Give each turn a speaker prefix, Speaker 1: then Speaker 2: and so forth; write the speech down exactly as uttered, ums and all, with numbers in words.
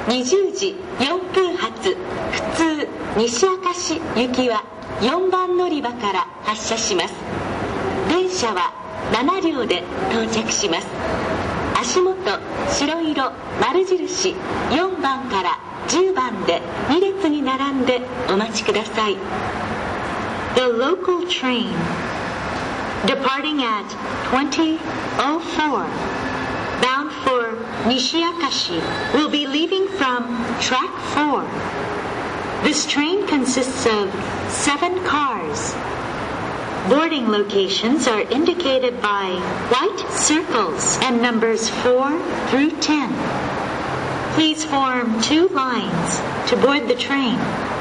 Speaker 1: にじゅうじよんぷん発普通西明石行きはよんばん乗り場から発車します。電車はななりょうで到着します。足元白色丸印よんばんからじゅうばんでに列に並んでお待ちください。 The local train departing at twenty oh four bound for Nishiakashi will be leaving from track four. This train consists of seven cars. Boarding locations are indicated by white circles and numbers four through ten. Please form two lines to board the train.